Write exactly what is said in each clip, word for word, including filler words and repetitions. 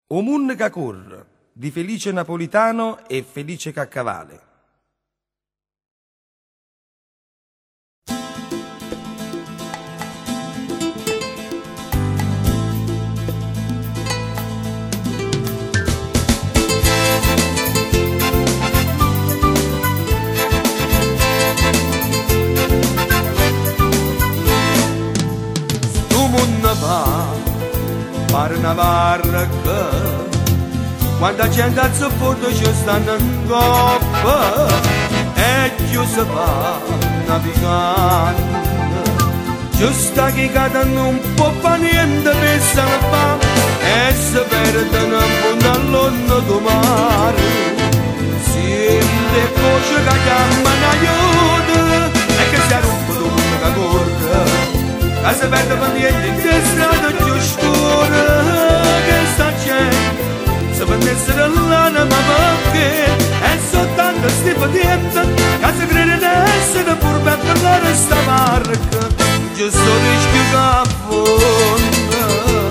O mun ca corre di Felice Napolitano e Felice Caccavale. Pare una barca quando la gente al sopporto ci stanno in coppa e più si va navigando giusto che cadono un po' fa niente per salvare e si perdono un po' all'onno del mare sente voce che chiamano aiuto e che si rompe tutto che corre che si perde per niente in che strada più scura che sta gente se prendessero l'anima perché è soltanto sti potenti che si crede di essere pur per parlare sta barca giusto rischio che affonda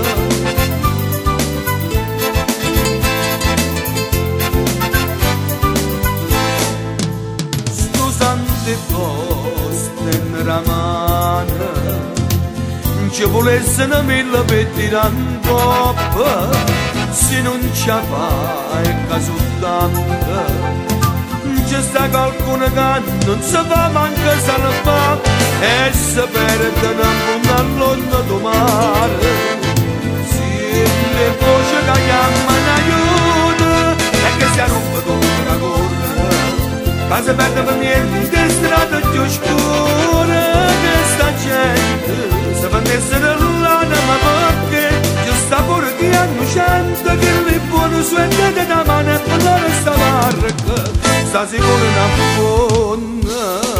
sto santi posti in ramana ci volessero mille per tirare un coppa se non ci fa è caso tanto c'è sta qualcuno che non si fa manca salva e si perdono un po' all'onno del mare se le voci che chiamano aiuto e che si rompe tutto che corre che si perde per niente in strada più scura che sta gente se prendessero l'anima perché ci sta pure chi hanno cento che le buone suette da mano e per loro sta barca sta sicuro in affonda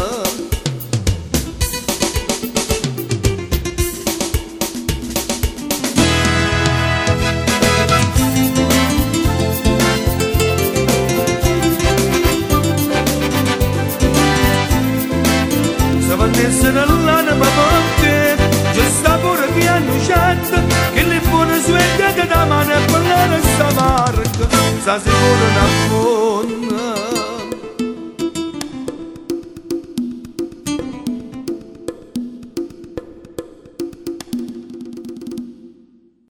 se prendessero l'anima perché ci sta pure chi hanno cento che le buone suette da mano e per loro sta barca sta sicuro in affonda